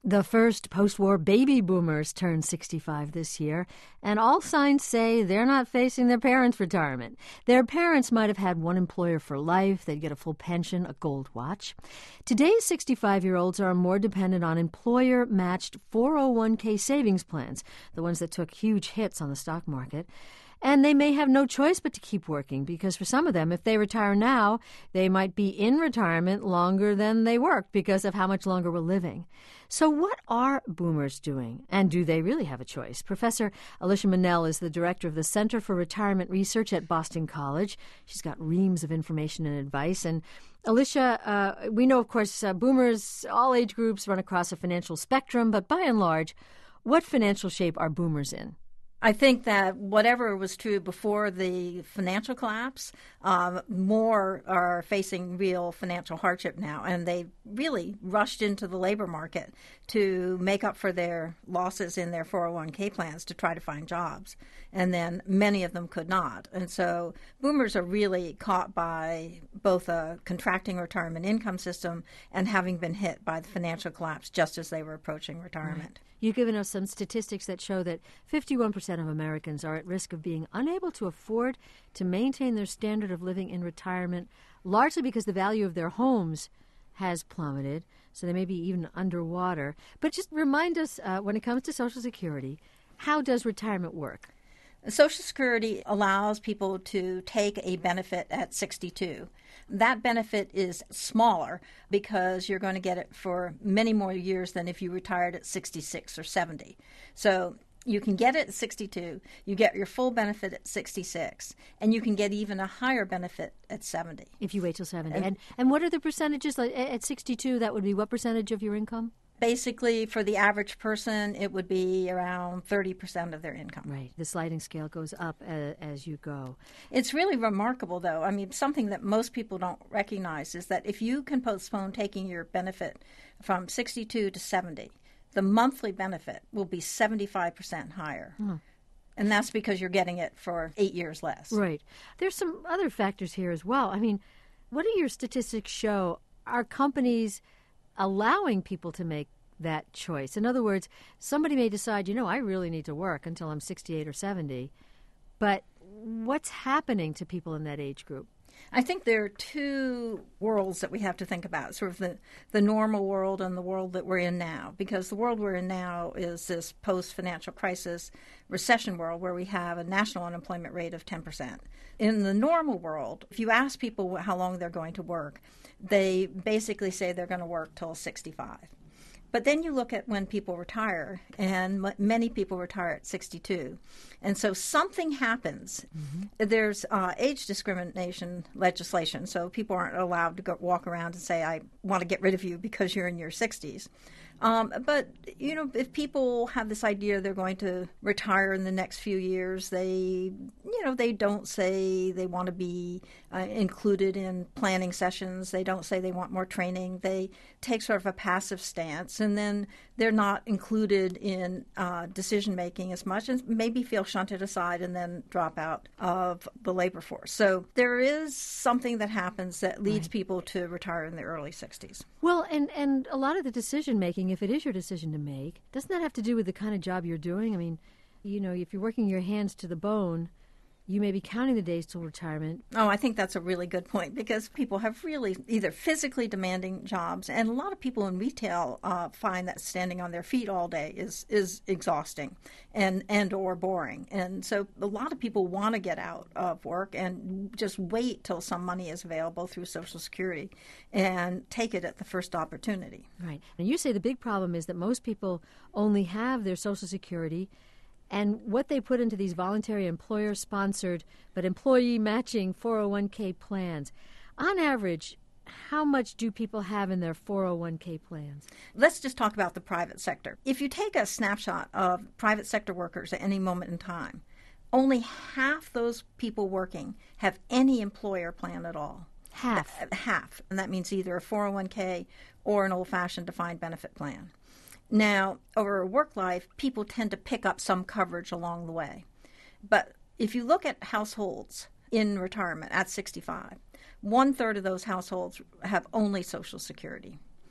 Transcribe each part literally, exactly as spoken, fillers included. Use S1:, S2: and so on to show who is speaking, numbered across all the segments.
S1: The first post-war baby boomers turned sixty-five this year, and all signs say they're not facing their parents' retirement. Their parents might have had one employer for life. They'd get a full pension, a gold watch. Today's sixty-five-year-olds are more dependent on employer-matched four oh one k savings plans, the ones that took huge hits on the stock market. And they may have no choice but to keep working because for some of them, if they retire now, they might be in retirement longer than they worked because of how much longer we're living. So what are boomers doing? And do they really have a choice? Professor Alicia Meynell is the director of the Center for Retirement Research at Boston College. She's got reams of information and advice. And Alicia, uh, we know, of course, uh, boomers, all age groups run across a financial spectrum, but by and large, what financial shape are boomers in?
S2: I think that whatever was true before the financial collapse, um, more are facing real financial hardship now. And they really rushed into the labor market to make up for their losses in their four oh one k plans to try to find jobs. And then many of them could not. And so boomers are really caught by both a contracting retirement income system and having been hit by the financial collapse just as they were approaching retirement.
S1: Right. You've given us some statistics that show that fifty-one percent of Americans are at risk of being unable to afford to maintain their standard of living in retirement, largely because the value of their homes has plummeted, so they may be even underwater. But just remind us, uh, when it comes to Social Security, how does retirement work?
S2: Social Security allows people to take a benefit at sixty-two. That benefit is smaller because you're going to get it for many more years than if you retired at sixty-six or seventy. So you can get it at sixty-two, you get your full benefit at sixty-six, and you can get even a higher benefit at seventy.
S1: If you wait till seventy.
S2: And,
S1: and, and what are the percentages? Like at sixty-two, that would be what percentage of your income?
S2: Basically, for the average person, it would be around thirty percent of their income.
S1: Right. The sliding scale goes up uh, as you go.
S2: It's really remarkable, though. I mean, something that most people don't recognize is that if you can postpone taking your benefit from sixty-two to seventy, the monthly benefit will be seventy-five percent higher. Hmm. And that's because you're getting it for eight years less.
S1: Right. There's some other factors here as well. I mean, what do your statistics show? Are companies allowing people to make that choice? In other words, somebody may decide, you know, I really need to work until I'm sixty-eight or seventy, but what's happening to people in that age group?
S2: I think there are two worlds that we have to think about, sort of the, the normal world and the world that we're in now, because the world we're in now is this post-financial crisis recession world where we have a national unemployment rate of ten percent. In the normal world, if you ask people how long they're going to work, they basically say they're going to work till sixty-five. But then you look at when people retire, and m- many people retire at sixty-two. And so something happens. Mm-hmm. There's uh, age discrimination legislation, so people aren't allowed to go walk around and say, I want to get rid of you because you're in your sixties. Um, but, you know, if people have this idea they're going to retire in the next few years, they, you know, they don't say they want to be uh, included in planning sessions. They don't say they want more training. They take sort of a passive stance, and then they're not included in uh, decision-making as much and maybe feel shunted aside and then drop out of the labor force. So there is something that happens that leads right. people to retire in the early sixties.
S1: Well, and, and a lot of the decision-making, if it is your decision to make, doesn't that have to do with the kind of job you're doing? I mean, you know, if you're working your hands to the bone, you may be counting the days till retirement.
S2: Oh, I think that's a really good point because people have really either physically demanding jobs, and a lot of people in retail uh, find that standing on their feet all day is, is exhausting and, and or boring. And so a lot of people want to get out of work and just wait till some money is available through Social Security and take it at the first opportunity.
S1: Right. And you say the big problem is that most people only have their Social Security and what they put into these voluntary employer-sponsored but employee-matching four oh one k plans. On average, how much do people have in their four oh one k plans?
S2: Let's just talk about the private sector. If you take a snapshot of private sector workers at any moment in time, only half those people working have any employer plan at all.
S1: Half?
S2: Uh, half. And that means either a four oh one k or an old-fashioned defined benefit plan. Now, over a work life, people tend to pick up some coverage along the way. But if you look at households in retirement at sixty-five, one-third of those households have only Social Security.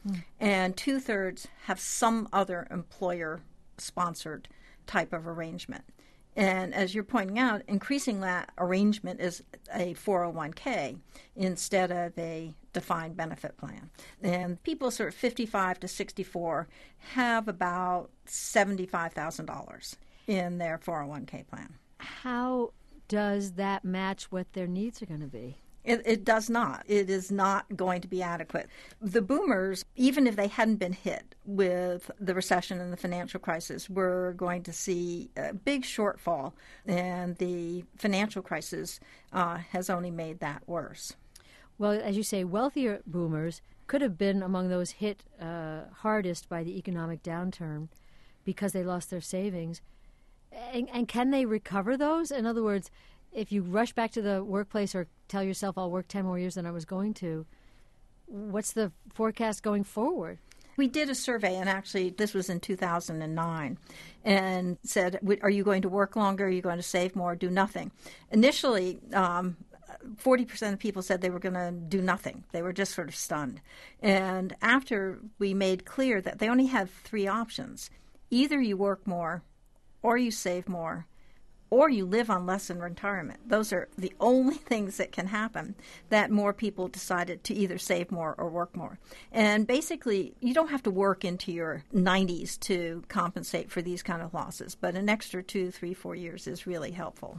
S2: mm. and two-thirds have some other employer-sponsored type of arrangement. And as you're pointing out, increasing that arrangement is a four oh one k instead of a defined benefit plan. And people sort of fifty-five to sixty-four have about seventy-five thousand dollars in their four oh one k plan.
S1: How does that match what their needs are going to be?
S2: It, it does not. It is not going to be adequate. The boomers, even if they hadn't been hit with the recession and the financial crisis, were going to see a big shortfall, and the financial crisis uh, has only made that worse.
S1: Well, as you say, wealthier boomers could have been among those hit uh, hardest by the economic downturn because they lost their savings. And, and can they recover those? In other words, if you rush back to the workplace or tell yourself I'll work ten more years than I was going to, what's the forecast going forward?
S2: We did a survey, and actually this was in two thousand nine, and said, are you going to work longer? Are you going to save more? Do nothing. Initially, um, forty percent of people said they were going to do nothing. They were just sort of stunned. And after we made clear that they only had three options, either you work more, or you save more, or you live on less in retirement. Those are the only things that can happen, that more people decided to either save more or work more. And basically, you don't have to work into your nineties to compensate for these kind of losses, but an extra two, three, four years is really helpful.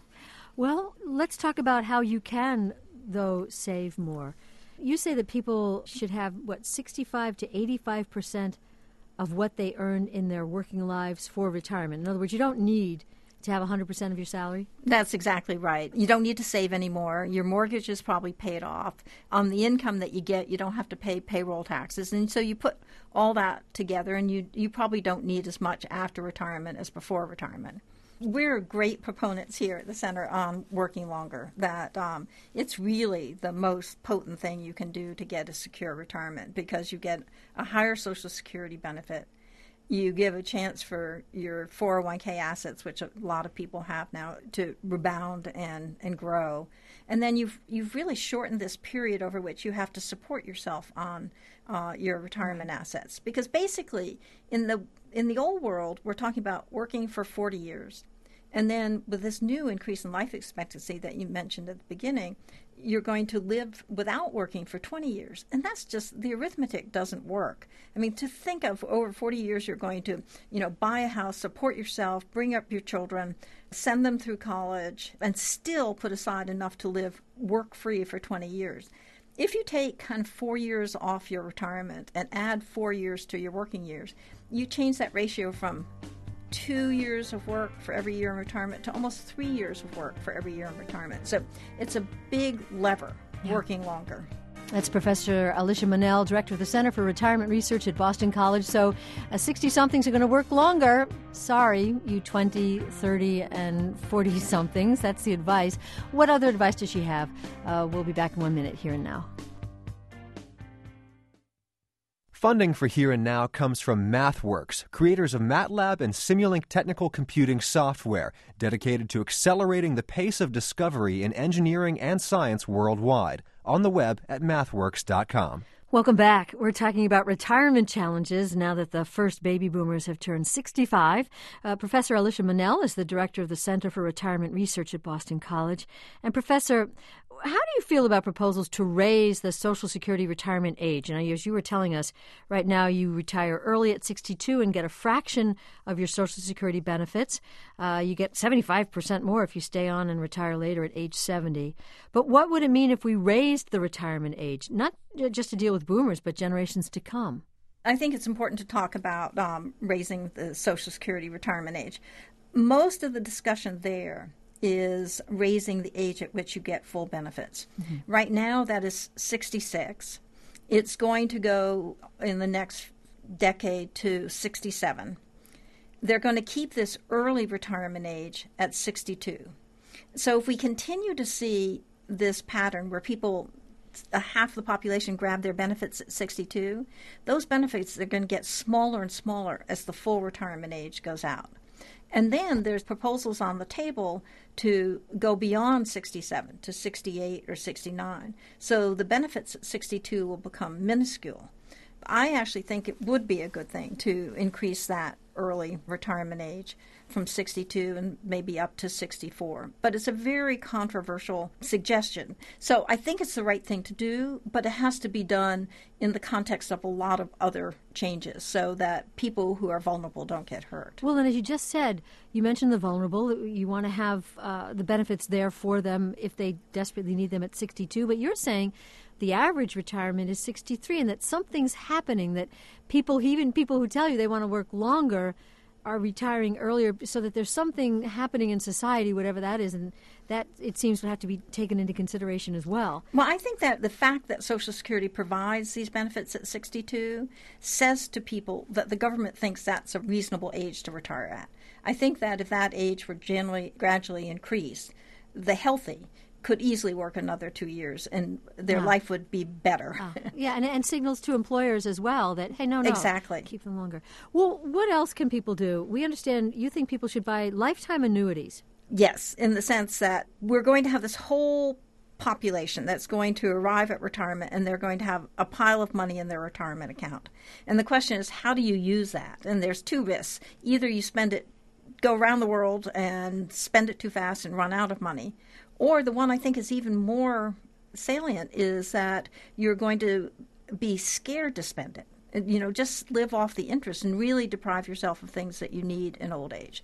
S1: Well, let's talk about how you can, though, save more. You say that people should have, what, sixty-five to eighty-five percent of what they earn in their working lives for retirement. In other words, you don't need to have one hundred percent of your salary?
S2: That's exactly right. You don't need to save anymore. Your mortgage is probably paid off. On the income that you get, you don't have to pay payroll taxes. And so you put all that together, and you, you probably don't need as much after retirement as before retirement. We're great proponents here at the Center on working longer, that um, it's really the most potent thing you can do to get a secure retirement, because you get a higher Social Security benefit. You give a chance for your four oh one k assets, which a lot of people have now, to rebound and, and grow. And then you've you've really shortened this period over which you have to support yourself on uh, your retirement assets. Because basically, in the in the old world, we're talking about working for forty years. And then with this new increase in life expectancy that you mentioned at the beginning, you're going to live without working for twenty years. And that's just, the arithmetic doesn't work. I mean, to think of over forty years, you're going to, you know, buy a house, support yourself, bring up your children, send them through college, and still put aside enough to live work-free for twenty years. If you take kind of four years off your retirement and add four years to your working years, you change that ratio from two years of work for every year in retirement to almost three years of work for every year in retirement. So it's a big lever, yeah. Working longer.
S1: That's Professor Alicia Monell, Director of the Center for Retirement Research at Boston College. So uh, sixty-somethings are going to work longer. Sorry, you twenty, thirty, and forty-somethings. That's the advice. What other advice does she have? Uh, we'll be back in one minute, Here and Now.
S3: Funding for Here and Now comes from MathWorks, creators of MATLAB and Simulink technical computing software, dedicated to accelerating the pace of discovery in engineering and science worldwide. On the web at mathworks dot com.
S1: Welcome back. We're talking about retirement challenges now that the first baby boomers have turned sixty-five. Uh, Professor Alicia Monell is the director of the Center for Retirement Research at Boston College. And Professor, how do you feel about proposals to raise the Social Security retirement age? And as you were telling us, right now you retire early at sixty-two and get a fraction of your Social Security benefits. Uh, you get seventy-five percent more if you stay on and retire later at age seventy. But what would it mean if we raised the retirement age, not just to deal with boomers, but generations to come?
S2: I think it's important to talk about um, raising the Social Security retirement age. Most of the discussion there is raising the age at which you get full benefits. Mm-hmm. Right now, that is sixty-six. It's going to go in the next decade to sixty-seven. They're going to keep this early retirement age at sixty-two. So if we continue to see this pattern where people, a half the population, grab their benefits at sixty-two, those benefits are going to get smaller and smaller as the full retirement age goes out. And then there's proposals on the table to go beyond sixty-seven to sixty-eight or sixty-nine. So the benefits at sixty-two will become minuscule. I actually think it would be a good thing to increase that early retirement age from sixty-two and maybe up to sixty-four. But it's a very controversial suggestion. So I think it's the right thing to do, but it has to be done in the context of a lot of other changes so that people who are vulnerable don't get hurt.
S1: Well, and as you just said, you mentioned the vulnerable. You want to have uh, the benefits there for them if they desperately need them at sixty-two. But you're saying the average retirement is sixty-three and that something's happening, that people, even people who tell you they want to work longer, are retiring earlier, so that there's something happening in society, whatever that is, and that, it seems, would have to be taken into consideration as well.
S2: Well, I think that the fact that Social Security provides these benefits at sixty-two says to people that the government thinks that's a reasonable age to retire at. I think that if that age were generally gradually increased, the healthy could easily work another two years and their
S1: Ah.
S2: life would be better.
S1: Ah. Yeah, and, and signals to employers as well that, hey, no, no.
S2: Exactly.
S1: Keep them longer. Well, what else can people do? We understand you think people should buy lifetime annuities.
S2: Yes, in the sense that we're going to have this whole population that's going to arrive at retirement and they're going to have a pile of money in their retirement account. And the question is, how do you use that? And there's two risks. Either you spend it, go around the world and spend it too fast and run out of money. Or the one I think is even more salient is that you're going to be scared to spend it. You know, just live off the interest and really deprive yourself of things that you need in old age.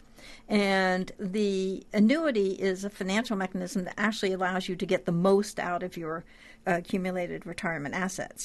S2: And the annuity is a financial mechanism that actually allows you to get the most out of your uh, accumulated retirement assets.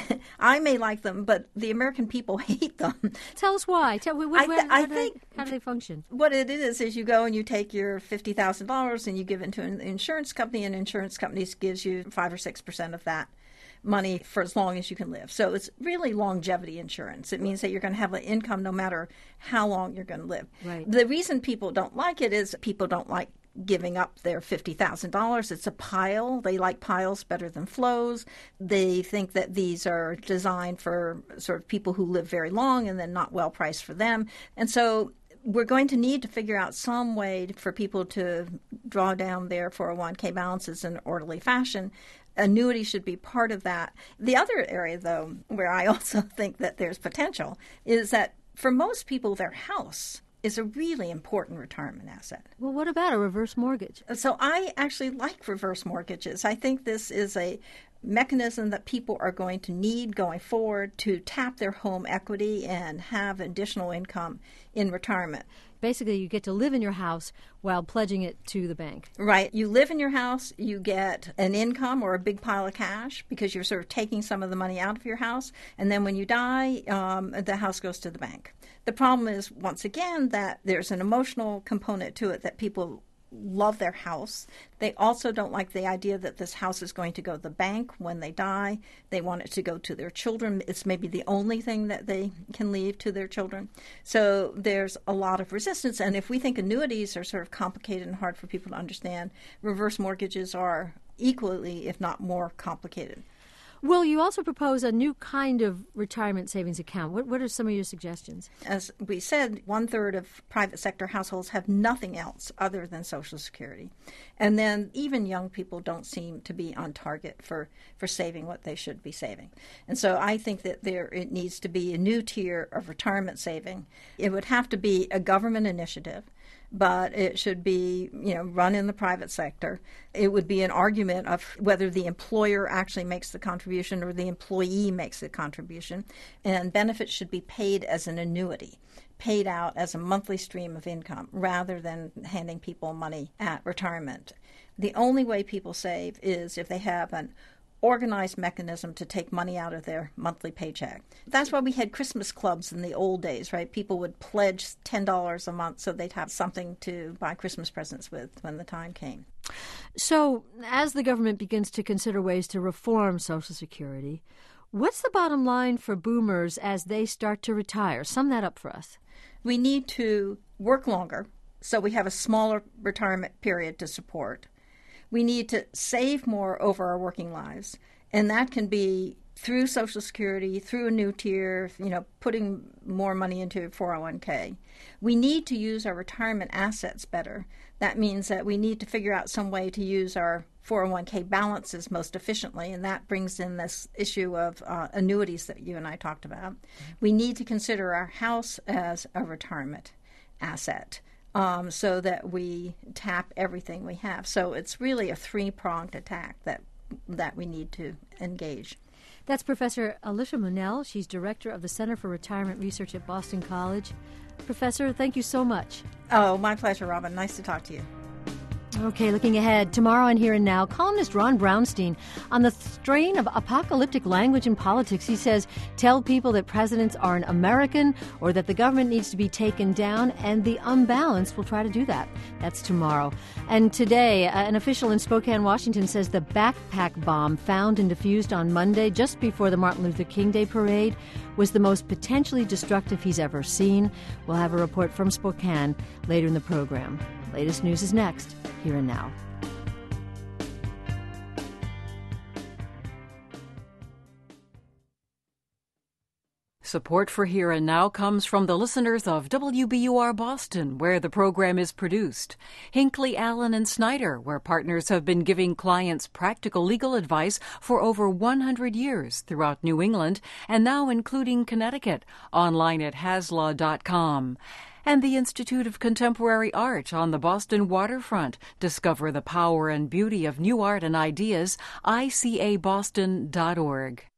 S2: I may like them, but the American people hate them.
S1: Tell us why. Tell, what,
S2: I, th-
S1: where,
S2: I
S1: how, do
S2: think
S1: they, how do they function?
S2: What it is is you go and you take your fifty thousand dollars and you give it to an insurance company, and insurance companies gives you five or six percent of that money for as long as you can live. So it's really longevity insurance. It means that you're going to have an income no matter how long you're going to live.
S1: Right.
S2: The reason people don't like it is people don't like giving up their fifty thousand dollars. It's a pile. They like piles better than flows. They think that these are designed for sort of people who live very long and then not well priced for them. And so we're going to need to figure out some way for people to draw down their four oh one k balances in an orderly fashion. Annuity should be part of that. The other area, though, where I also think that there's potential is that for most people, their house is a really important retirement asset.
S1: Well, what about a reverse mortgage?
S2: So I actually like reverse mortgages. I think this is a mechanism that people are going to need going forward to tap their home equity and have additional income in retirement.
S1: Basically, you get to live in your house while pledging it to the bank.
S2: Right. You live in your house, you get an income or a big pile of cash because you're sort of taking some of the money out of your house, and then when you die, um, the house goes to the bank. The problem is, once again, that there's an emotional component to it, that people love their house. They also don't like the idea that this house is going to go to the bank when they die. They want it to go to their children. It's maybe the only thing that they can leave to their children. So there's a lot of resistance. And if we think annuities are sort of complicated and hard for people to understand, reverse mortgages are equally, if not more, complicated.
S1: Well, you also propose a new kind of retirement savings account. What, what are some of your suggestions?
S2: As we said, one-third of private sector households have nothing else other than Social Security. And then even young people don't seem to be on target for, for saving what they should be saving. And so I think that there it needs to be a new tier of retirement saving. It would have to be a government initiative, but it should be, you know, run in the private sector. It would be an argument of whether the employer actually makes the contribution or the employee makes the contribution. And benefits should be paid as an annuity, paid out as a monthly stream of income rather than handing people money at retirement. The only way people save is if they have an organized mechanism to take money out of their monthly paycheck. That's why we had Christmas clubs in the old days, right? People would pledge ten dollars a month so they'd have something to buy Christmas presents with when the time came.
S1: So as the government begins to consider ways to reform Social Security, what's the bottom line for boomers as they start to retire? Sum that up for us.
S2: We need to work longer so we have a smaller retirement period to support. We need to save more over our working lives, and that can be through Social Security, through a new tier, you know, putting more money into four oh one k. We need to use our retirement assets better. That means that we need to figure out some way to use our four oh one k balances most efficiently, and that brings in this issue of uh, annuities that you and I talked about. Mm-hmm. We need to consider our house as a retirement asset um, so that we tap everything we have. So it's really a three-pronged attack that that we need to engage.
S1: That's Professor Alicia Monell. She's director of the Center for Retirement Research at Boston College. Professor, thank you so much.
S2: Oh, my pleasure, Robin. Nice to talk to you.
S1: Okay, looking ahead, tomorrow on Here and Now, columnist Ron Brownstein, on the strain of apocalyptic language in politics, he says, tell people that presidents aren't American or that the government needs to be taken down, and the unbalanced will try to do that. That's tomorrow. And today, an official in Spokane, Washington, says the backpack bomb found and defused on Monday, just before the Martin Luther King Day parade, was the most potentially destructive he's ever seen. We'll have a report from Spokane later in the program. Latest news is next, Here and Now.
S4: Support for Here and Now comes from the listeners of W B U R Boston, where the program is produced, Hinckley, Allen and Snyder, where partners have been giving clients practical legal advice for over one hundred years throughout New England, and now including Connecticut, online at haslaw dot com. And the Institute of Contemporary Art on the Boston waterfront. Discover the power and beauty of new art and ideas, I C A boston dot org.